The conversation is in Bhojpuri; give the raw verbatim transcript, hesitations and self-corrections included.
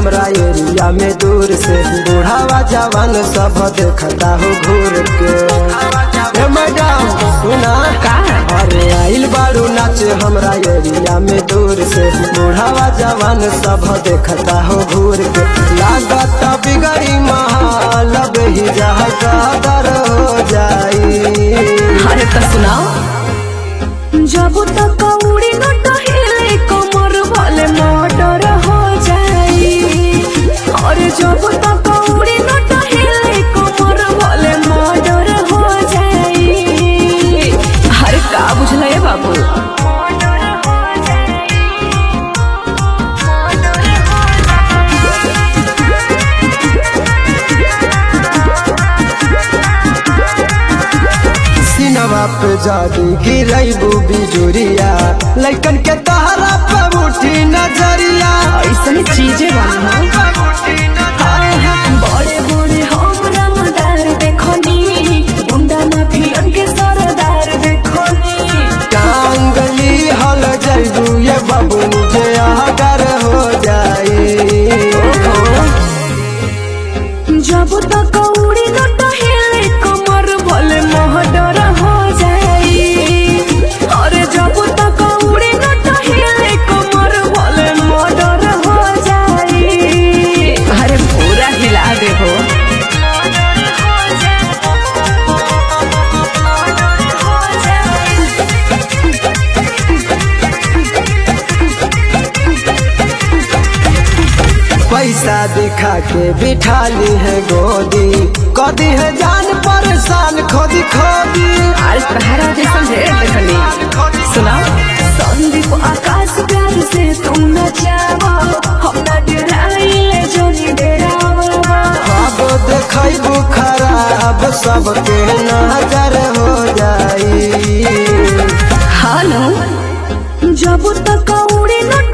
हमरा एरिया में दूर से बूढ़ावा जवान सब देखता हो घूर के। ए मैडम सुना का अरे आइल बारू नाचे हमरा एरिया में दूर से बूढ़ावा जवान सब देखता हो घूर के। लागत बिगड़ी महाल ही जहाँ कदर हो जाई। अरे तो सुनाओ जब तक उड़ी न टहिले कमर भले मर्डर हो जाई। और जब तक उड़ी न टहिले कमर भले मर्डर हो जाई। अरे का बुझल है बाबू सिनवा पे जादू गिरैबू बिजुरिया लइकन के तहरा पे उठी नजरिया। ऐसन चीजें बना बड़े बड़े हम रंगदार देखनी गुंडा माफियन के सरदार देखनी। टांगली हल जैबू ये बाबू मुझे आगर हो जाई। जब तक उड़ी न टहिले कमर भले मर्डर हो जाई। और जब तक उड़ी न टहिले कमर भले मर्डर हो जाई। अरे पूरा हिला दे हो पैसा दिखा के बिठा ली है गोदी कदी है जान परेशान खोदी खोदी। अरे तहरा जैसन ढेर देखनी सुना संदीप आकाश प्यार से तुम न जावा हम न डराइले जोनी डरावा। अब देखैबू खराब सबके नजर हो जाई। हालो जब तक उड़ी न